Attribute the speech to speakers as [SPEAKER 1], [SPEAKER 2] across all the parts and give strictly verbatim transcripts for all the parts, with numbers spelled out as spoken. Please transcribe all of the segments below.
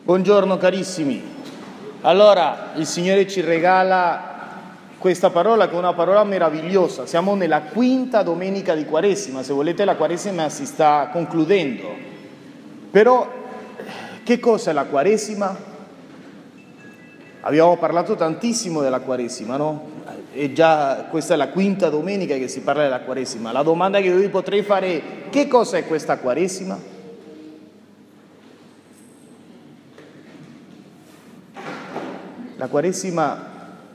[SPEAKER 1] Buongiorno carissimi. Allora, il Signore ci regala questa parola che è una parola meravigliosa. Siamo nella quinta domenica di Quaresima, se volete la Quaresima si sta concludendo. Però, che cosa è la Quaresima? Abbiamo parlato tantissimo della Quaresima, no? E già questa è la quinta domenica che si parla della Quaresima. La domanda che io vi potrei fare è: che cosa è questa Quaresima? La Quaresima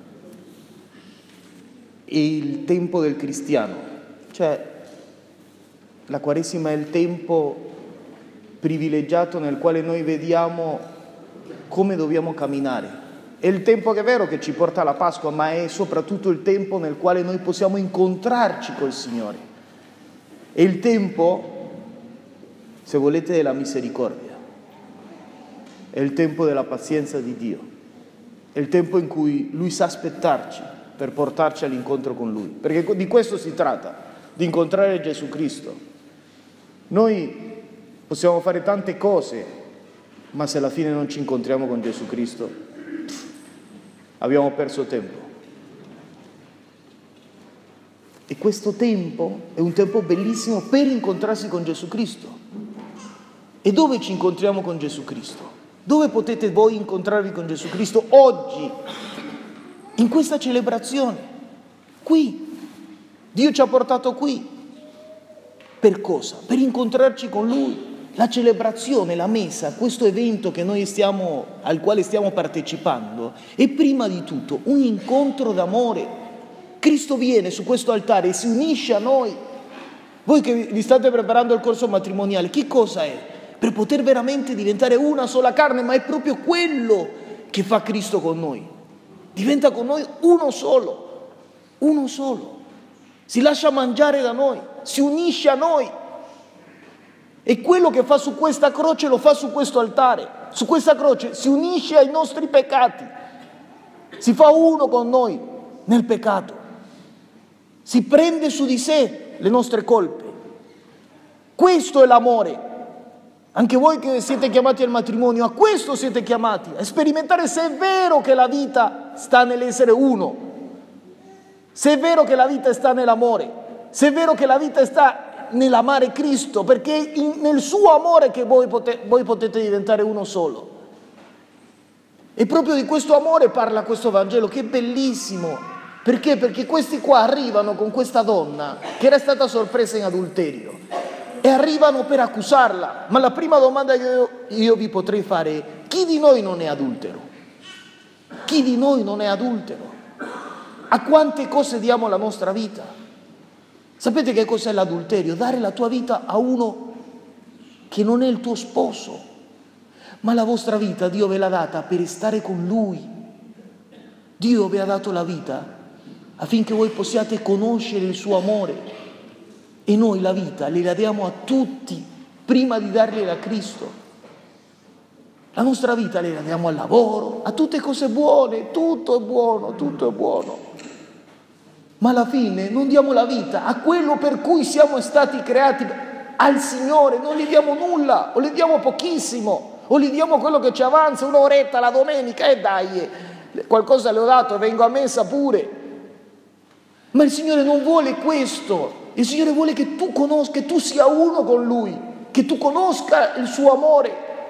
[SPEAKER 1] è il tempo del cristiano, cioè la Quaresima è il tempo privilegiato nel quale noi vediamo come dobbiamo camminare. È il tempo che è vero che ci porta alla Pasqua, ma è soprattutto il tempo nel quale noi possiamo incontrarci col Signore. È il tempo, se volete, della misericordia. È il tempo della pazienza di Dio. È il tempo in cui Lui sa aspettarci per portarci all'incontro con Lui. Perché di questo si tratta, di incontrare Gesù Cristo. Noi possiamo fare tante cose, ma se alla fine non ci incontriamo con Gesù Cristo, abbiamo perso tempo. E questo tempo è un tempo bellissimo per incontrarsi con Gesù Cristo. E dove ci incontriamo con Gesù Cristo? Dove potete voi incontrarvi con Gesù Cristo? Oggi, in questa celebrazione, qui. Dio ci ha portato qui. Per cosa? Per incontrarci con Lui. La celebrazione, la messa, questo evento che noi stiamo, al quale stiamo partecipando, è prima di tutto un incontro d'amore. Cristo viene su questo altare e si unisce a noi. Voi che vi state preparando il corso matrimoniale, che cosa è? Per poter veramente diventare una sola carne, ma è proprio quello che fa Cristo con noi. Diventa con noi uno solo, uno solo. Si lascia mangiare da noi, si unisce a noi. E quello che fa su questa croce lo fa su questo altare. Su questa croce si unisce ai nostri peccati. Si fa uno con noi nel peccato. Si prende su di sé le nostre colpe. Questo è l'amore. Anche voi che siete chiamati al matrimonio, a questo siete chiamati, a sperimentare se è vero che la vita sta nell'essere uno, se è vero che la vita sta nell'amore, se è vero che la vita sta nell'amare Cristo, perché è in, nel suo amore che voi, pote, voi potete diventare uno solo. E proprio di questo amore parla questo Vangelo, che è bellissimo. Perché? Perché questi qua arrivano con questa donna che era stata sorpresa in adulterio. E arrivano per accusarla. Ma la prima domanda che io, io vi potrei fare è: chi di noi non è adultero? Chi di noi non è adultero? A quante cose diamo la nostra vita? Sapete che cos'è l'adulterio? Dare la tua vita a uno che non è il tuo sposo. Ma la vostra vita Dio ve l'ha data per stare con Lui. Dio vi ha dato la vita affinché voi possiate conoscere il suo amore. E noi la vita la diamo a tutti prima di dargliela a Cristo. La nostra vita la diamo al lavoro, a tutte cose buone, tutto è buono, tutto è buono. Ma alla fine non diamo la vita a quello per cui siamo stati creati, al Signore. Non gli diamo nulla, o gli diamo pochissimo, o gli diamo quello che ci avanza, un'oretta la domenica, e dai, qualcosa le ho dato, vengo a messa pure. Ma il Signore non vuole questo. Il Signore vuole che tu conosca, che tu sia uno con Lui, che tu conosca il suo amore.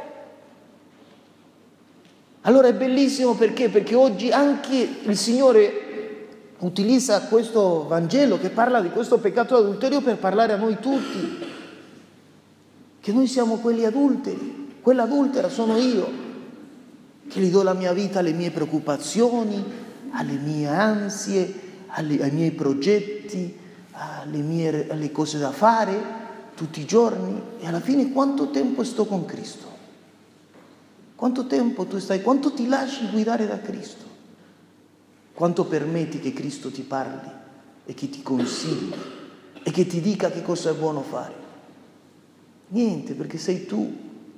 [SPEAKER 1] Allora è bellissimo perché? Perché oggi anche il Signore utilizza questo Vangelo che parla di questo peccato adulterio per parlare a noi tutti. Che noi siamo quelli adulteri, quella adultera sono io, che gli do la mia vita alle mie preoccupazioni, alle mie ansie, alle, ai miei progetti, alle mie alle cose da fare tutti i giorni. E alla fine quanto tempo sto con Cristo? Quanto tempo tu stai? Quanto ti lasci guidare da Cristo? Quanto permetti che Cristo ti parli e che ti consigli e che ti dica che cosa è buono fare? Niente, perché sei tu.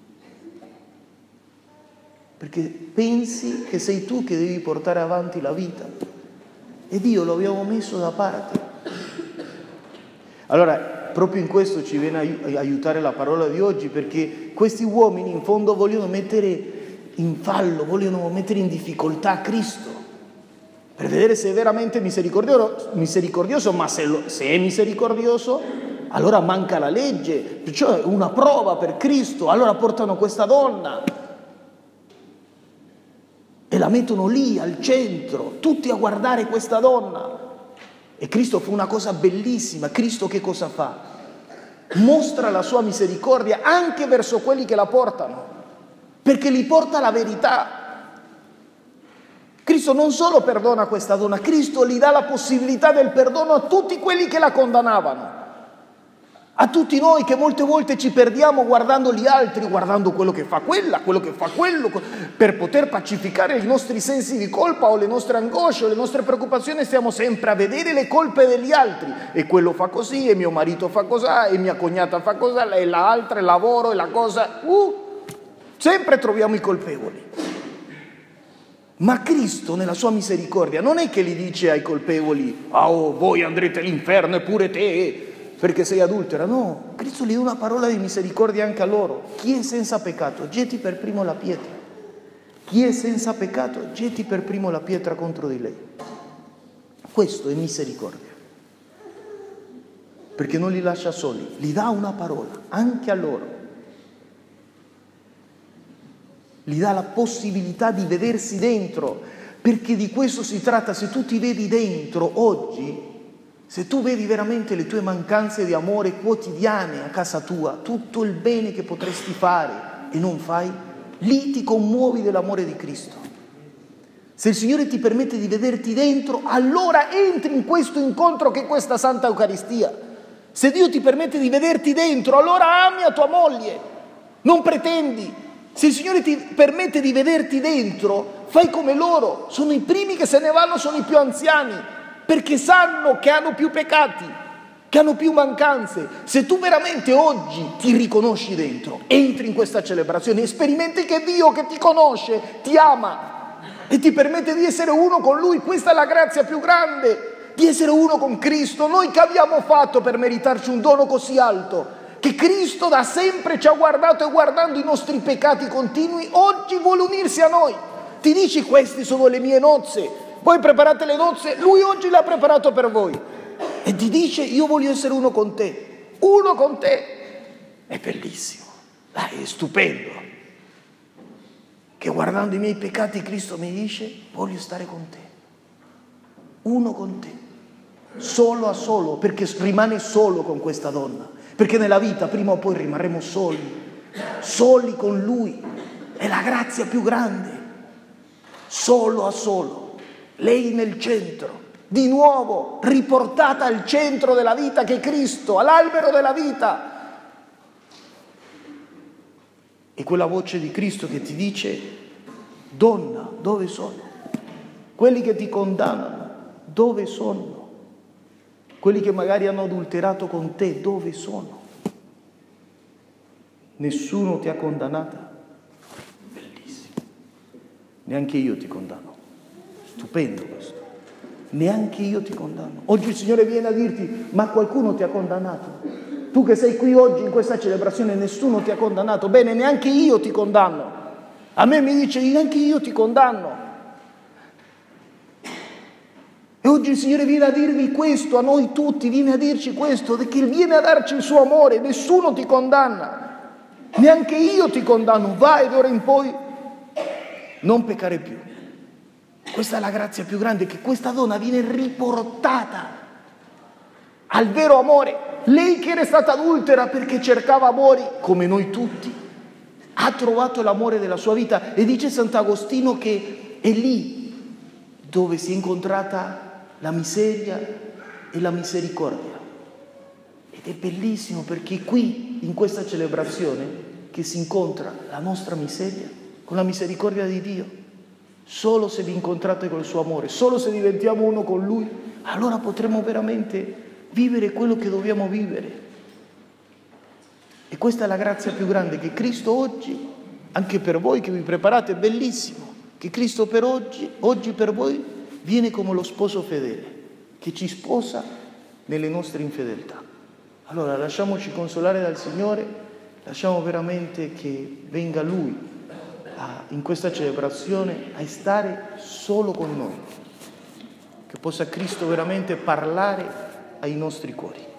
[SPEAKER 1] Perché pensi che sei tu che devi portare avanti la vita e Dio lo abbiamo messo da parte. Allora, proprio in questo ci viene a aiutare la parola di oggi, perché questi uomini in fondo vogliono mettere in fallo, vogliono mettere in difficoltà Cristo, per vedere se è veramente misericordioso, misericordioso ma se, lo, se è misericordioso, allora manca la legge, perciò è una prova per Cristo. Allora portano questa donna e la mettono lì al centro, tutti a guardare questa donna. E Cristo fa una cosa bellissima. Cristo che cosa fa? Mostra la sua misericordia anche verso quelli che la portano, perché li porta la verità. Cristo non solo perdona questa donna, Cristo gli dà la possibilità del perdono a tutti quelli che la condannavano, a tutti noi che molte volte ci perdiamo guardando gli altri, guardando quello che fa quella, quello che fa quello, per poter pacificare i nostri sensi di colpa o le nostre angosce o le nostre preoccupazioni. Stiamo sempre a vedere le colpe degli altri, e quello fa così, e mio marito fa così, e mia cognata fa così, e l'altra, il lavoro, e la cosa, uh, sempre troviamo i colpevoli. Ma Cristo nella sua misericordia non è che gli dice ai colpevoli: oh, voi andrete all'inferno e pure te perché sei adultera. No, Cristo gli dà una parola di misericordia anche a loro. Chi è senza peccato, getti per primo la pietra. Chi è senza peccato, getti per primo la pietra contro di lei. Questo è misericordia, perché non li lascia soli, gli dà una parola anche a loro. Gli dà la possibilità di vedersi dentro, perché di questo si tratta. Se tu ti vedi dentro oggi, se tu vedi veramente le tue mancanze di amore quotidiane a casa tua, tutto il bene che potresti fare e non fai, lì ti commuovi dell'amore di Cristo. Se il Signore ti permette di vederti dentro, allora entri in questo incontro che è questa Santa Eucaristia. Se Dio ti permette di vederti dentro, allora ami a tua moglie, non pretendi. Se il Signore ti permette di vederti dentro, fai come loro. Sono i primi che se ne vanno, sono i più anziani, perché sanno che hanno più peccati, che hanno più mancanze. Se tu veramente oggi ti riconosci dentro, entri in questa celebrazione e sperimenti che Dio che ti conosce ti ama e ti permette di essere uno con Lui. Questa è la grazia più grande, di essere uno con Cristo. Noi che abbiamo fatto per meritarci un dono così alto? Che Cristo da sempre ci ha guardato, e guardando i nostri peccati continui, oggi vuole unirsi a noi. Ti dici: queste sono le mie nozze, voi preparate le nozze, Lui oggi l'ha preparato per voi. E ti dice: io voglio essere uno con te, uno con te. È bellissimo, dai, è stupendo. Che guardando i miei peccati Cristo mi dice: voglio stare con te, uno con te, solo a solo, perché rimane solo con questa donna. Perché nella vita prima o poi rimarremo soli, soli con Lui. È la grazia più grande, solo a solo, lei nel centro, di nuovo riportata al centro della vita che è Cristo, all'albero della vita. E quella voce di Cristo che ti dice: donna, dove sono? Quelli che ti condannano, dove sono? Quelli che magari hanno adulterato con te, dove sono? Nessuno ti ha condannata? Bellissimo. Neanche io ti condanno. Stupendo questo. Neanche io ti condanno. Oggi il Signore viene a dirti: ma qualcuno ti ha condannato? Tu che sei qui oggi in questa celebrazione, nessuno ti ha condannato. Bene, neanche io ti condanno. A me mi dice: neanche io ti condanno. E oggi il Signore viene a dirvi questo, a noi tutti, viene a dirci questo, che viene a darci il suo amore. Nessuno ti condanna, neanche io ti condanno. Vai d'ora in poi non peccare più. Questa è la grazia più grande, che questa donna viene riportata al vero amore. Lei che era stata adultera perché cercava amore, come noi tutti, ha trovato l'amore della sua vita. E dice Sant'Agostino che è lì dove si è incontrata la miseria e la misericordia. Ed è bellissimo, perché qui, in questa celebrazione, che si incontra la nostra miseria con la misericordia di Dio. Solo se vi incontrate col suo amore, solo se diventiamo uno con Lui, allora potremo veramente vivere quello che dobbiamo vivere. E questa è la grazia più grande, che Cristo oggi, anche per voi che vi preparate, è bellissimo, che Cristo per oggi, oggi per voi, viene come lo sposo fedele, che ci sposa nelle nostre infedeltà. Allora lasciamoci consolare dal Signore, lasciamo veramente che venga Lui a, in questa celebrazione a stare solo con noi, che possa Cristo veramente parlare ai nostri cuori.